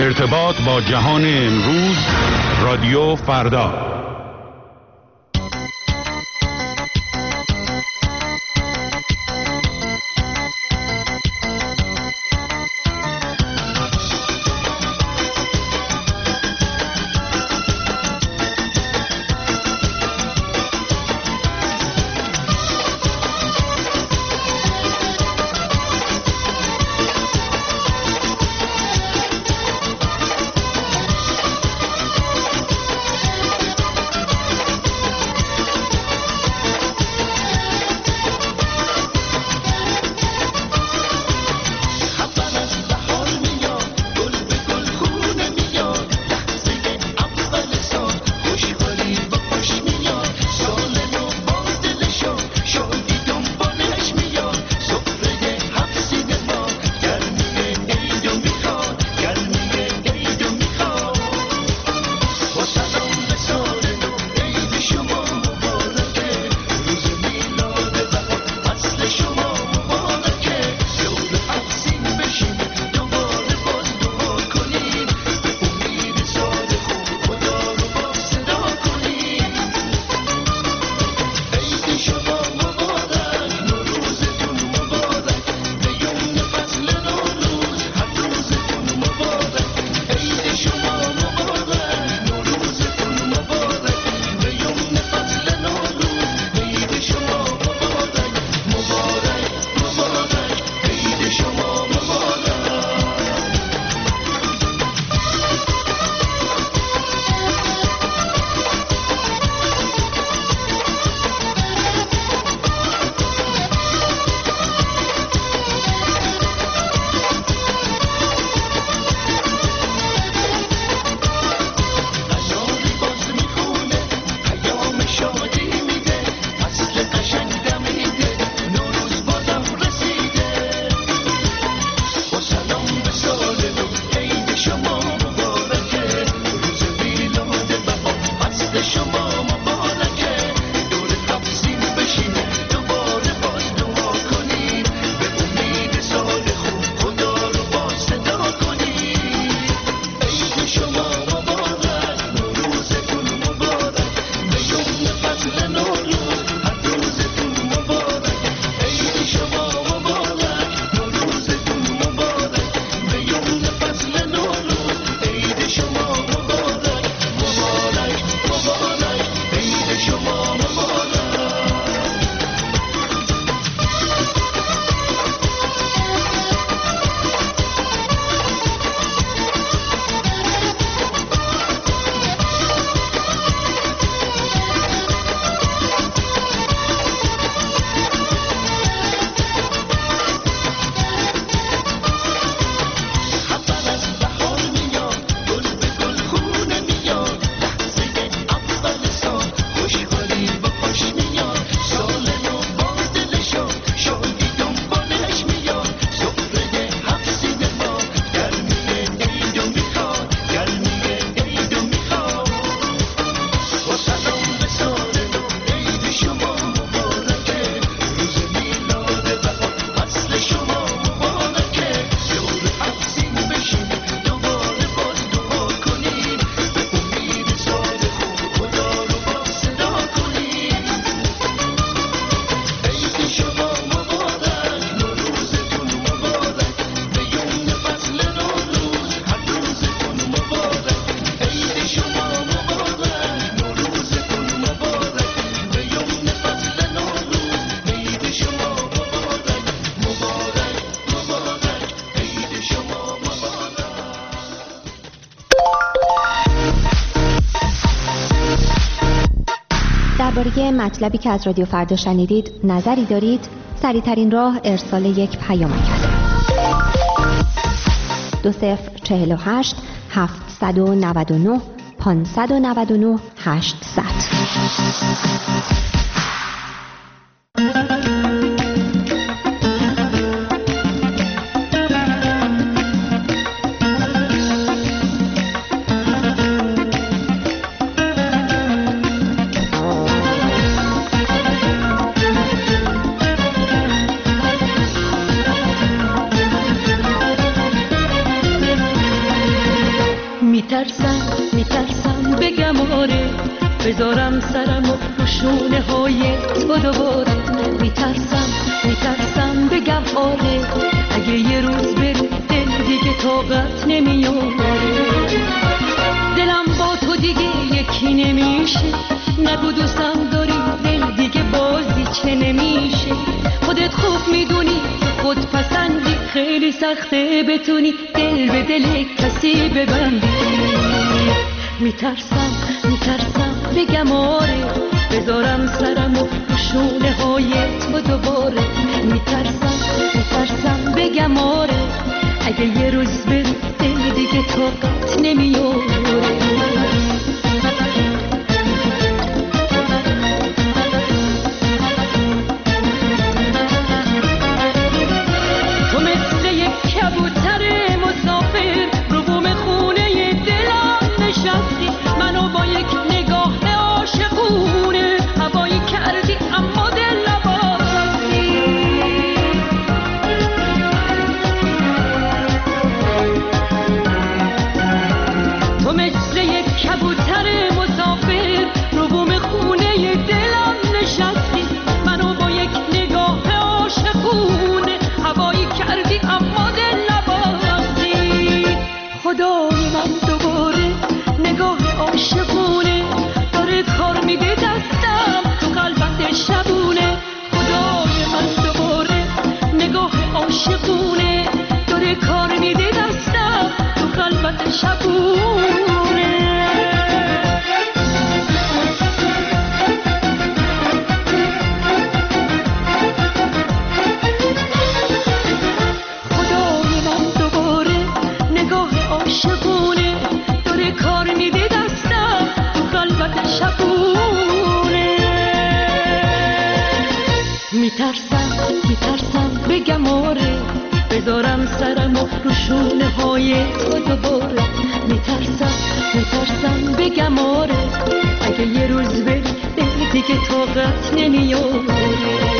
ارتباط با جهان امروز، رادیو فردا. درباره مطلبی که از رادیو فردا شنیدید نظری دارید؟ سریع‌ترین راه ارسال یک پیامک است. 2048 799 599 800. میترسم بگم آره، بذارم سرمو رو شونه های تو دوباره. میترسم بگم آره، اگه یه روز بری دل دیگه طاقت نمیاره. دلم با تو دیگه یکی نمیشه، نگو دوستم داری دل دیگه بازی چه نمیشه. خودت خوب میدونی خود پسندی، خیلی سخته بتونی دل به دل کسی ببندی. میترسم بگم آره، بذارم سرمو رو شونه های تو دوباره. میترسم بگم آره، اگه یه روز بری دل دیگه طاقت نمیاره. تو مثل یک کبوتر مسافر رو بوم خونه دلم نشستی، منو با یک نگاه عاشقونه هوایی کردی اما دل نباستی. تو مثل یک کبوتر مسافر رو بوم خونه دلم نشستی، منو با یک نگاه عاشقونه هوایی کردی اما دل نباستی. خدای من دوباره نگاه عاشقونه داره کار میده دستم تو قلبت شبونه. خدای من دوباره نگاه عاشقونه داره کار میده دستم تو قلبت شبونه. خدای من دوباره نگاه عاشقونه داره کار میده دستم تو قلبت شبونه. میترسم بگم آره، بذارم سرمو رو شونه های تو دوباره. میترسم بگم آره، اگه یه روز بری دل دیگه طاقت نمیاره.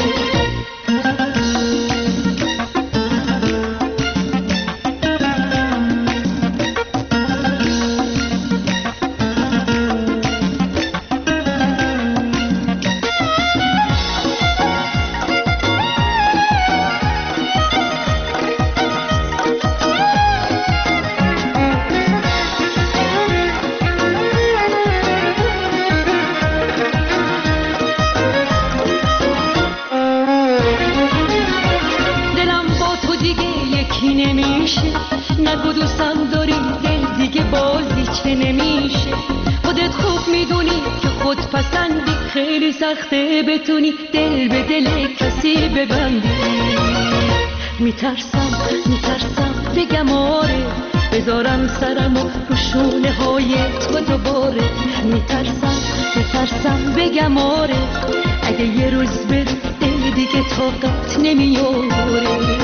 نگو دوستم داری دل دیگه بازی چه نمیشه. خودت خوب میدونی که خود پسندی، خیلی سخته بتونی دل به دل کسی ببندی. میترسم بگم آره، بذارم سرمو رو شونه های تو دوباره. میترسم بگم آره، اگه یه روز بری دل دیگه طاقت نمیاره.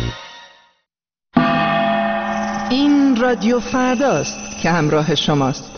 این رادیو فرداست که همراه شماست.